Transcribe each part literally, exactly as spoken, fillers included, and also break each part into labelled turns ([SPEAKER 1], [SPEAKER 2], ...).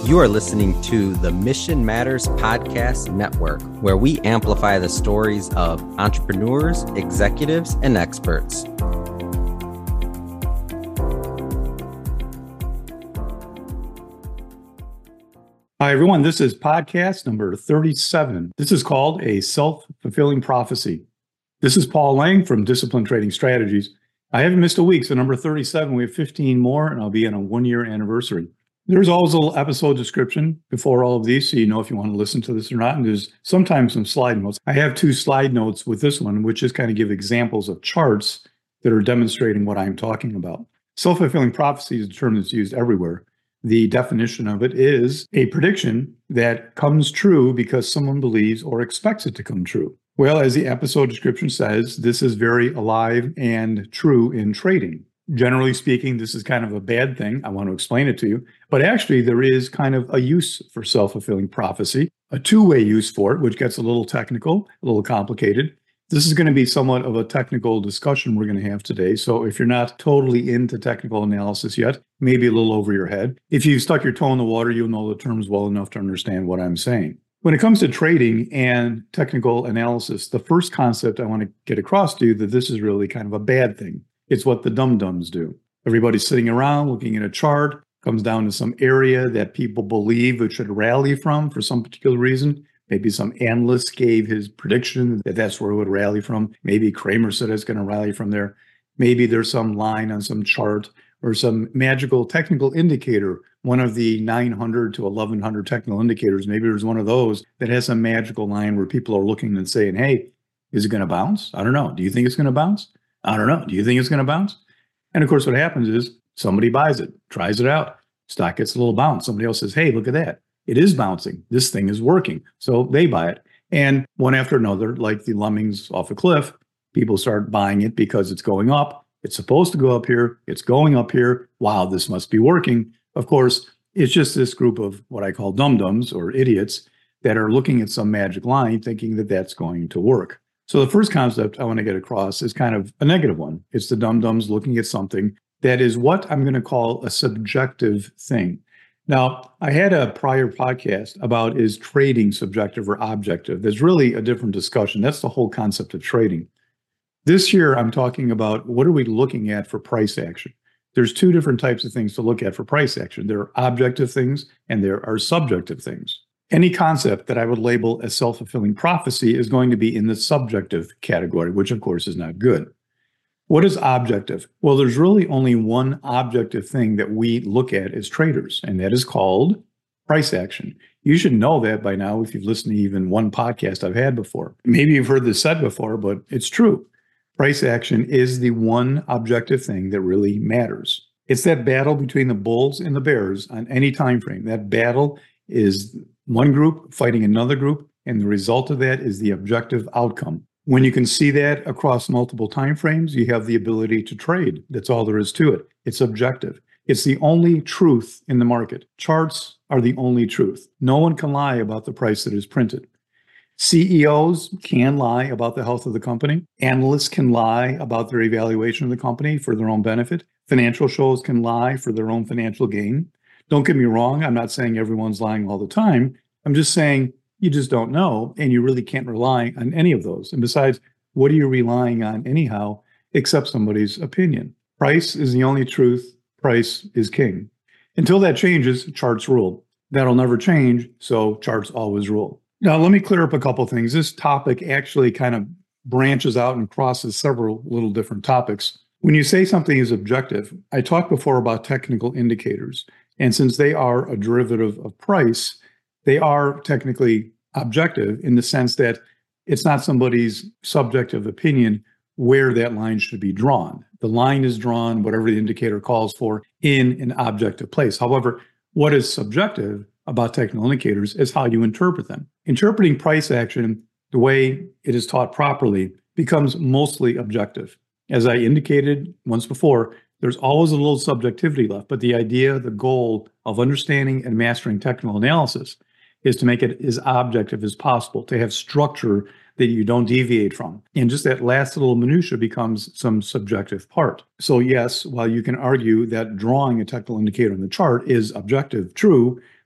[SPEAKER 1] You are listening to the Mission Matters Podcast Network, where we amplify the stories of entrepreneurs, executives, and experts.
[SPEAKER 2] Hi, everyone. This is podcast number thirty-seven. This is called A Self-Fulfilling Prophecy. This is Paul Lang from Discipline Trading Strategies. I haven't missed a week, so number thirty-seven, we have fifteen more, and I'll be on a one-year anniversary. There's always a little episode description before all of these, so you know if you want to listen to this or not. And there's sometimes some slide notes. I have two slide notes with this one, which just kind of give examples of charts that are demonstrating what I'm talking about. Self-fulfilling prophecy is a term that's used everywhere. The definition of it is a prediction that comes true because someone believes or expects it to come true. Well, as the episode description says, this is very alive and true in trading. Generally speaking, this is kind of a bad thing. I want to explain it to you. But actually, there is kind of a use for self-fulfilling prophecy, a two-way use for it, which gets a little technical, a little complicated. This is going to be somewhat of a technical discussion we're going to have today. So if you're not totally into technical analysis yet, maybe a little over your head. If you've stuck your toe in the water, you'll know the terms well enough to understand what I'm saying. When it comes to trading and technical analysis, the first concept I want to get across to you that this is really kind of a bad thing. It's what the dum-dums do. Everybody's sitting around looking at a chart, comes down to some area that people believe it should rally from for some particular reason. Maybe some analyst gave his prediction that that's where it would rally from. Maybe Kramer said it's going to rally from there. Maybe there's some line on some chart or some magical technical indicator, one of the nine hundred to eleven hundred technical indicators. Maybe there's one of those that has some magical line where people are looking and saying, hey, is it going to bounce? I don't know. Do you think it's going to bounce? I don't know. Do you think it's going to bounce? And of course, what happens is somebody buys it, tries it out. Stock gets a little bounce. Somebody else says, hey, look at that. It is bouncing. This thing is working. So they buy it. And one after another, like the lemmings off a cliff, people start buying it because it's going up. It's supposed to go up here. It's going up here. Wow, this must be working. Of course, it's just this group of what I call dum-dums or idiots that are looking at some magic line thinking that that's going to work. So the first concept I want to get across is kind of a negative one. It's the dum-dums looking at something that is what I'm going to call a subjective thing. Now, I had a prior podcast about is trading subjective or objective. There's really a different discussion. That's the whole concept of trading. This year, I'm talking about what are we looking at for price action? There's two different types of things to look at for price action. There are objective things and there are subjective things. Any concept that I would label as self-fulfilling prophecy is going to be in the subjective category, which of course is not good. What is objective? Well, there's really only one objective thing that we look at as traders, and that is called price action. You should know that by now if you've listened to even one podcast I've had before. Maybe you've heard this said before, but it's true. Price action is the one objective thing that really matters. It's that battle between the bulls and the bears on any time frame. That battle is one group fighting another group, and the result of that is the objective outcome. When you can see that across multiple time frames, you have the ability to trade. That's all there is to it. It's objective. It's the only truth in the market. Charts are the only truth. No one can lie about the price that is printed. C E Os can lie about the health of the company. Analysts can lie about their evaluation of the company for their own benefit. Financial shows can lie for their own financial gain. Don't get me wrong. I'm not saying everyone's lying all the time. I'm just saying you just don't know, and you really can't rely on any of those. And besides, what are you relying on anyhow, except somebody's opinion? Price is the only truth. Price is king. Until that changes, charts rule. That'll never change, so charts always rule. Now, let me clear up a couple things. This topic actually kind of branches out and crosses several little different topics. When you say something is objective, I talked before about technical indicators. And since they are a derivative of price, they are technically objective in the sense that it's not somebody's subjective opinion where that line should be drawn. The line is drawn, whatever the indicator calls for, in an objective place. However, what is subjective about technical indicators is how you interpret them. Interpreting price action the way it is taught properly becomes mostly objective. As I indicated once before, there's always a little subjectivity left, but the idea, the goal of understanding and mastering technical analysis is to make it as objective as possible, to have structure that you don't deviate from. And just that last little minutia becomes some subjective part. So yes, while you can argue that drawing a technical indicator on the chart is objective, true,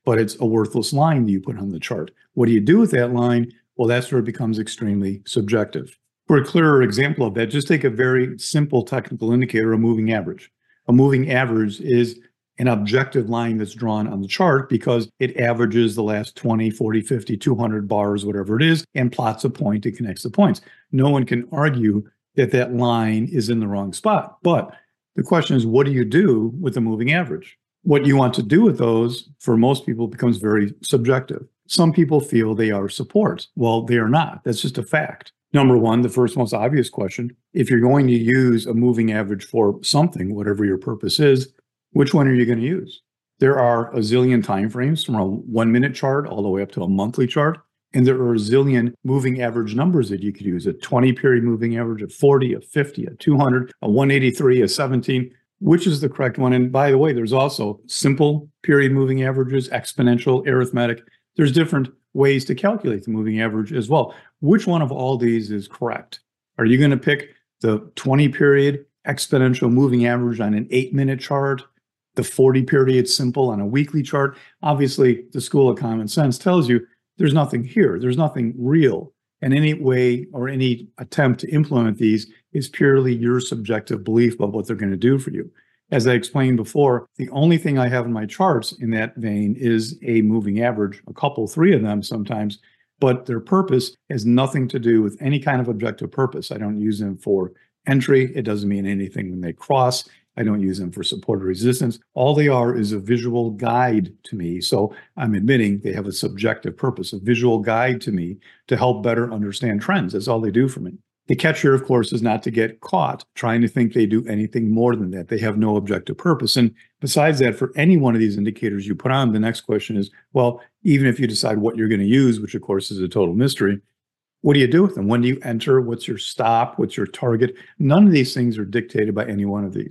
[SPEAKER 2] but it's a worthless line that you put on the chart. What do you do with that line? Well, that's where it becomes extremely subjective. For a clearer example of that, just take a very simple technical indicator, a moving average. A moving average is an objective line that's drawn on the chart because it averages the last twenty, forty, fifty, two hundred bars, whatever it is, and plots a point and connects the points. No one can argue that that line is in the wrong spot. But the question is, what do you do with the moving average? What you want to do with those, for most people, becomes very subjective. Some people feel they are support. Well, they are not. That's just a fact. Number one, the first most obvious question, if you're going to use a moving average for something, whatever your purpose is, which one are you going to use? There are a zillion timeframes from a one minute chart all the way up to a monthly chart. And there are a zillion moving average numbers that you could use, a twenty period moving average, a forty, a fifty, a two hundred, a one eighty-three, a seventeen. Which is the correct one? And by the way, there's also simple period moving averages, exponential, arithmetic. There's different ways to calculate the moving average as well. Which one of all these is correct? Are you going to pick the twenty period exponential moving average on an eight minute chart, the forty period simple on a weekly chart? Obviously, the school of common sense tells you there's nothing here. There's nothing real. And any way or any attempt to implement these is purely your subjective belief about what they're going to do for you. As I explained before, the only thing I have in my charts in that vein is a moving average, a couple, three of them sometimes, but their purpose has nothing to do with any kind of objective purpose. I don't use them for entry. It doesn't mean anything when they cross. I don't use them for support or resistance. All they are is a visual guide to me. So I'm admitting they have a subjective purpose, a visual guide to me to help better understand trends. That's all they do for me. The catch here, of course, is not to get caught trying to think they do anything more than that. They have no objective purpose. And besides that, for any one of these indicators you put on, the next question is, well, even if you decide what you're going to use, which of course is a total mystery, what do you do with them? When do you enter? What's your stop? What's your target? None of these things are dictated by any one of these.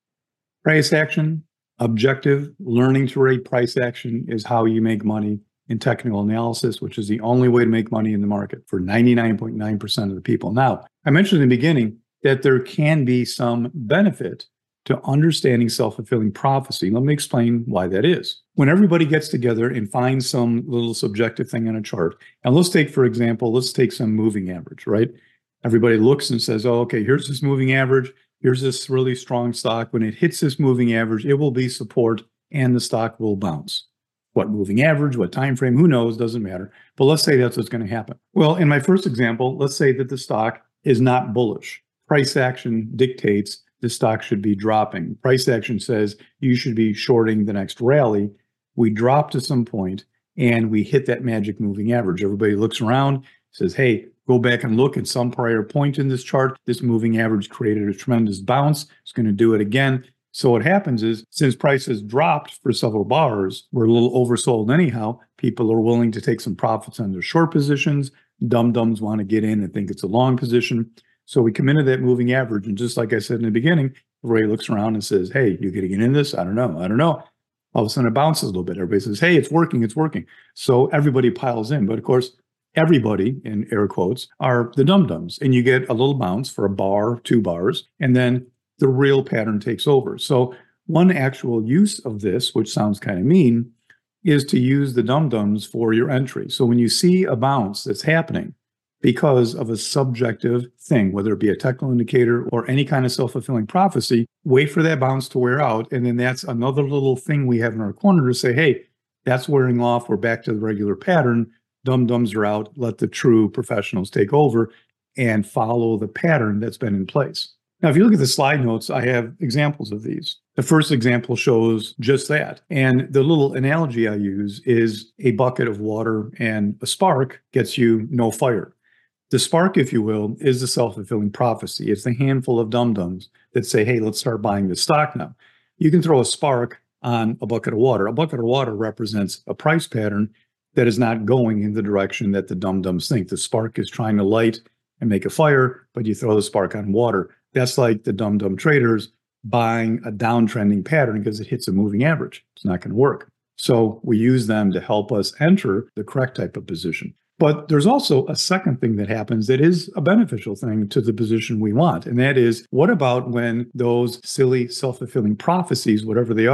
[SPEAKER 2] Price action, objective, learning to rate price action is how you make money in technical analysis, which is the only way to make money in the market for ninety-nine point nine percent of the people. Now, I mentioned in the beginning that there can be some benefit to understanding self-fulfilling prophecy. Let me explain why that is. When everybody gets together and finds some little subjective thing on a chart, and let's take, for example, let's take some moving average, right? Everybody looks and says, oh, okay, here's this moving average. Here's this really strong stock. When it hits this moving average, it will be support and the stock will bounce. What moving average, what time frame, who knows, doesn't matter. But let's say that's what's going to happen. Well, in my first example, let's say that the stock is not bullish. Price action dictates the stock should be dropping. Price action says you should be shorting the next rally. We drop to some point and we hit that magic moving average. Everybody looks around, says, hey, go back and look at some prior point in this chart. This moving average created a tremendous bounce. It's going to do it again. So what happens is, since prices dropped for several bars, we're a little oversold anyhow. People are willing to take some profits on their short positions. Dum-dums want to get in and think it's a long position. So we come into that moving average. And just like I said in the beginning, Ray looks around and says, hey, you getting in this? I don't know. I don't know. All of a sudden it bounces a little bit. Everybody says, hey, it's working. It's working. So everybody piles in. But of course, everybody, in air quotes, are the dum-dums. And you get a little bounce for a bar, two bars, and then the real pattern takes over. So one actual use of this, which sounds kind of mean, is to use the dum-dums for your entry. So when you see a bounce that's happening because of a subjective thing, whether it be a technical indicator or any kind of self-fulfilling prophecy, wait for that bounce to wear out. And then that's another little thing we have in our corner to say, hey, that's wearing off. We're back to the regular pattern. Dum-dums are out. Let the true professionals take over and follow the pattern that's been in place. Now, if you look at the slide notes, I have examples of these. The first example shows just that. And the little analogy I use is a bucket of water and a spark gets you no fire. The spark, if you will, is the self-fulfilling prophecy. It's the handful of dum-dums that say, hey, let's start buying this stock now. You can throw a spark on a bucket of water. A bucket of water represents a price pattern that is not going in the direction that the dum-dums think. The spark is trying to light and make a fire, but you throw the spark on water. That's like the dum-dum traders buying a downtrending pattern because it hits a moving average. It's not going to work. So we use them to help us enter the correct type of position. But there's also a second thing that happens that is a beneficial thing to the position we want. And that is, what about when those silly self-fulfilling prophecies, whatever they are,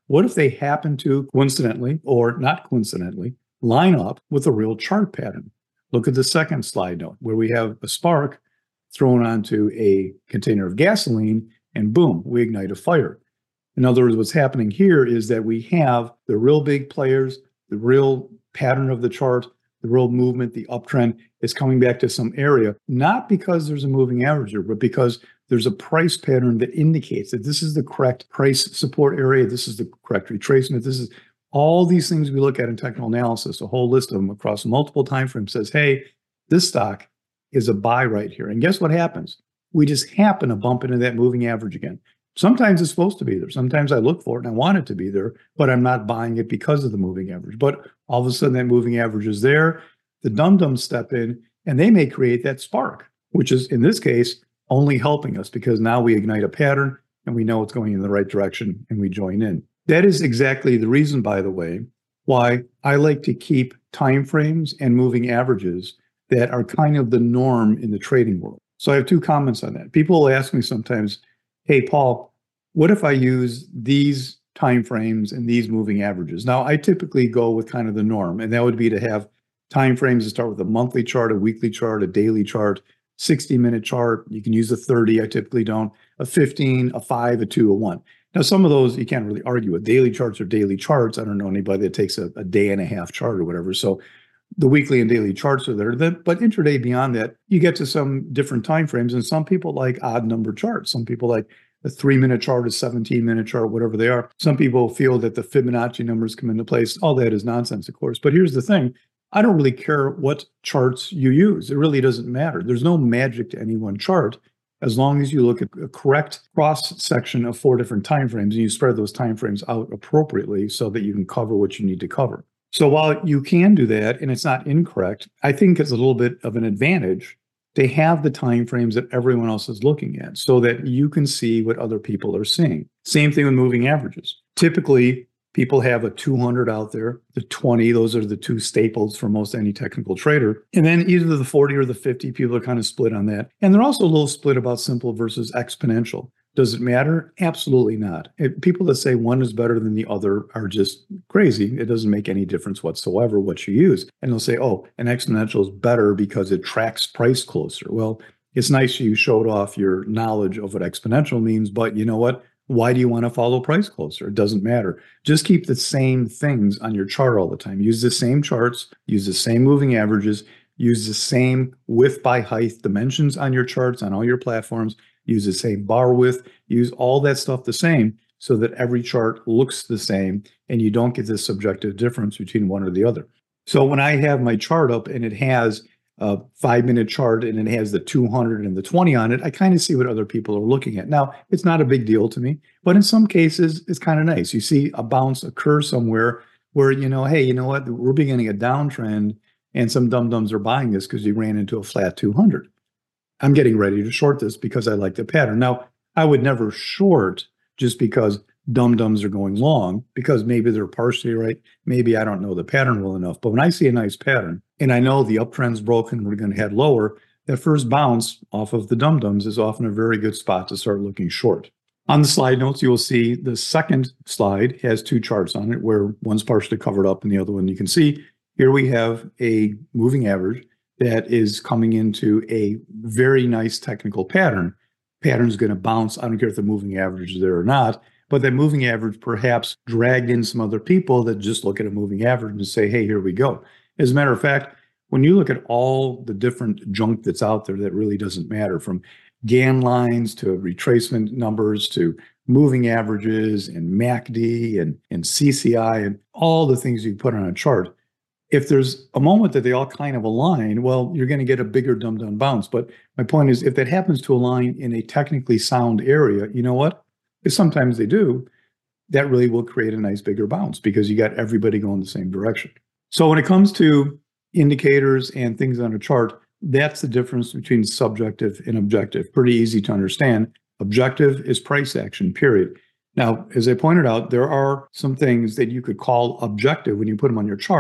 [SPEAKER 2] What if they happen to coincidentally or not coincidentally line up with a real chart pattern? Look at the second slide note where we have a spark thrown onto a container of gasoline and boom, we ignite a fire. In other words, what's happening here is that we have the real big players, the real pattern of the chart, the real movement, the uptrend is coming back to some area, not because there's a moving average here, but because there's a price pattern that indicates that this is the correct price support area, this is the correct retracement, this is all these things we look at in technical analysis, a whole list of them across multiple timeframes says, hey, this stock is a buy right here. And guess what happens? We just happen to bump into that moving average again. Sometimes it's supposed to be there. Sometimes I look for it and I want it to be there, but I'm not buying it because of the moving average. But all of a sudden that moving average is there. The dum-dums step in and they may create that spark, which is in this case only helping us because now we ignite a pattern and we know it's going in the right direction and we join in. That is exactly the reason, by the way, why I like to keep timeframes and moving averages that are kind of the norm in the trading world. So I have two comments on that. People will ask me sometimes, hey, Paul, what if I use these timeframes and these moving averages? Now, I typically go with kind of the norm, and that would be to have timeframes that start with a monthly chart, a weekly chart, a daily chart, sixty-minute chart. You can use a thirty, I typically don't, a fifteen, a five, a two, a one. Now, some of those you can't really argue with. Daily charts are daily charts. I don't know anybody that takes a, a day and a half chart or whatever. So the weekly and daily charts are there. But intraday beyond that, you get to some different time frames. And some people like odd number charts. Some people like a three-minute chart, a seventeen-minute chart, whatever they are. Some people feel that the Fibonacci numbers come into place. All that is nonsense, of course. But here's the thing. I don't really care what charts you use. It really doesn't matter. There's no magic to any one chart as long as you look at a correct cross-section of four different timeframes and you spread those timeframes out appropriately so that you can cover what you need to cover. So while you can do that, and it's not incorrect, I think it's a little bit of an advantage to have the timeframes that everyone else is looking at so that you can see what other people are seeing. Same thing with moving averages. Typically, people have a two hundred out there, the twenty, those are the two staples for most any technical trader. And then either the forty or the fifty, people are kind of split on that. And they're also a little split about simple versus exponential. Does it matter? Absolutely not. It, people that say one is better than the other are just crazy. It doesn't make any difference whatsoever what you use. And they'll say, oh, an exponential is better because it tracks price closer. Well, it's nice you showed off your knowledge of what exponential means, but you know what? Why do you want to follow price closer? It doesn't matter. Just keep the same things on your chart all the time. Use the same charts, use the same moving averages, use the same width by height dimensions on your charts on all your platforms, use the same bar width, use all that stuff the same so that every chart looks the same and you don't get this subjective difference between one or the other. So when I have my chart up and it has a five-minute chart and it has the two hundred and the twenty on it, I kind of see what other people are looking at. Now, it's not a big deal to me, but in some cases, it's kind of nice. You see a bounce occur somewhere where, you know, hey, you know what, we're beginning a downtrend and some dum-dums are buying this because you ran into a flat two hundred. I'm getting ready to short this because I like the pattern. Now, I would never short just because dum-dums are going long, because maybe they're partially right. Maybe I don't know the pattern well enough. But when I see a nice pattern and I know the uptrend's broken, we're going to head lower, that first bounce off of the dum-dums is often a very good spot to start looking short. On the slide notes, you will see the second slide has two charts on it where one's partially covered up and the other one you can see. Here we have a moving average that is coming into a very nice technical pattern. Pattern's going to bounce. I don't care if the moving average is there or not, but that moving average perhaps dragged in some other people that just look at a moving average and say, hey, here we go. As a matter of fact, when you look at all the different junk that's out there that really doesn't matter, from Gann lines to retracement numbers to moving averages and M A C D and, and C C I and all the things you put on a chart, if there's a moment that they all kind of align, well, you're going to get a bigger dum-dum bounce. But my point is, if that happens to align in a technically sound area, you know what? If sometimes they do, that really will create a nice bigger bounce because you got everybody going the same direction. So when it comes to indicators and things on a chart, that's the difference between subjective and objective. Pretty easy to understand. Objective is price action, period. Now, as I pointed out, there are some things that you could call objective when you put them on your chart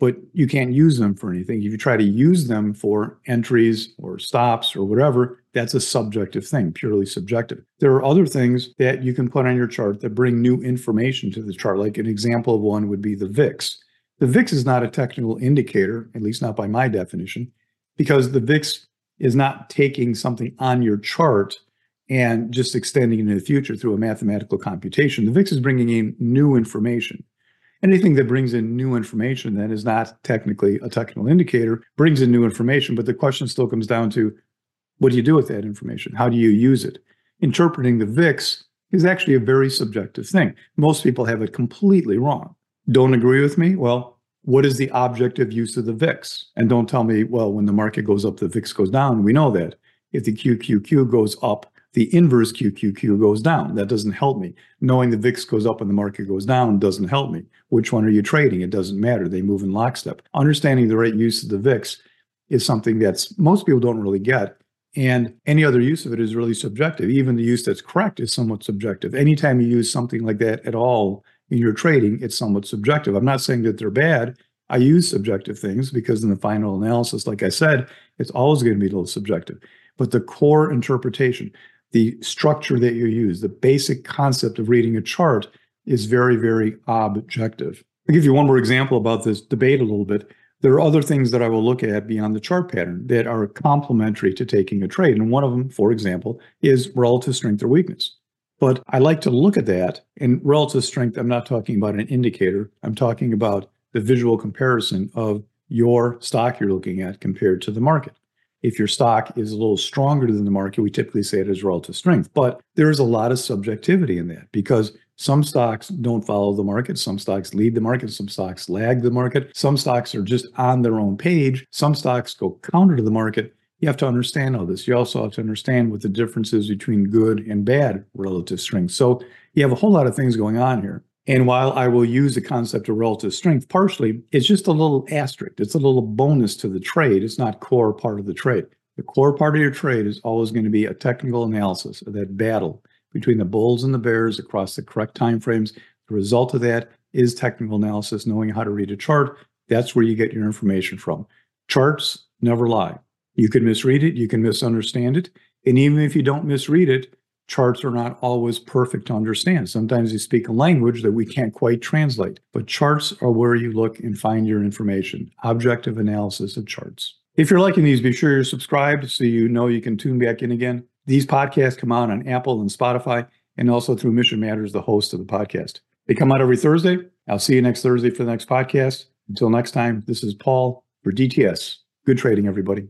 [SPEAKER 2] but you can't use them for anything. If you try to use them for entries or stops or whatever, that's a subjective thing, purely subjective. There are other things that you can put on your chart that bring new information to the chart. Like an example of one would be the V I X. The V I X is not a technical indicator, at least not by my definition, because the V I X is not taking something on your chart and just extending it into the future through a mathematical computation. The V I X is bringing in new information. Anything that brings in new information then is not technically a technical indicator, brings in new information, but the question still comes down to, what do you do with that information? How do you use it? Interpreting the V I X is actually a very subjective thing. Most people have it completely wrong. Don't agree with me? Well, what is the objective use of the V I X? And don't tell me, well, when the market goes up, the V I X goes down. We know that. If the Q Q Q goes up, the inverse Q Q Q goes down. That doesn't help me. Knowing the V I X goes up and the market goes down doesn't help me. Which one are you trading? It doesn't matter. They move in lockstep. Understanding the right use of the V I X is something that's most people don't really get. And any other use of it is really subjective. Even the use that's correct is somewhat subjective. Anytime you use something like that at all in your trading, it's somewhat subjective. I'm not saying that they're bad. I use subjective things because in the final analysis, like I said, it's always going to be a little subjective. But the core interpretation, the structure that you use, the basic concept of reading a chart is very, very objective. I'll give you one more example about this debate a little bit. There are other things that I will look at beyond the chart pattern that are complementary to taking a trade. And one of them, for example, is relative strength or weakness. But I like to look at that. And relative strength, I'm not talking about an indicator. I'm talking about the visual comparison of your stock you're looking at compared to the market. If your stock is a little stronger than the market, we typically say it is relative strength. But there is a lot of subjectivity in that because some stocks don't follow the market. Some stocks lead the market. Some stocks lag the market. Some stocks are just on their own page. Some stocks go counter to the market. You have to understand all this. You also have to understand what the difference is between good and bad relative strength. So you have a whole lot of things going on here. And while I will use the concept of relative strength partially, it's just a little asterisk. It's a little bonus to the trade. It's not core part of the trade. The core part of your trade is always going to be a technical analysis of that battle between the bulls and the bears across the correct timeframes. The result of that is technical analysis, knowing how to read a chart. That's where you get your information from. Charts never lie. You can misread it. You can misunderstand it. And even if you don't misread it, charts are not always perfect to understand. Sometimes you speak a language that we can't quite translate, but charts are where you look and find your information. Objective analysis of charts. If you're liking these, be sure you're subscribed so you know you can tune back in again. These podcasts come out on Apple and Spotify and also through Mission Matters, the host of the podcast. They come out every Thursday. I'll see you next Thursday for the next podcast. Until next time, this is Paul for D T S. Good trading, everybody.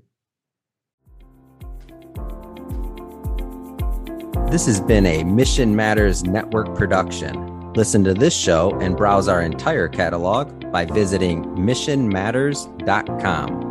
[SPEAKER 1] This has been a Mission Matters Network production. Listen to this show and browse our entire catalog by visiting mission matters dot com.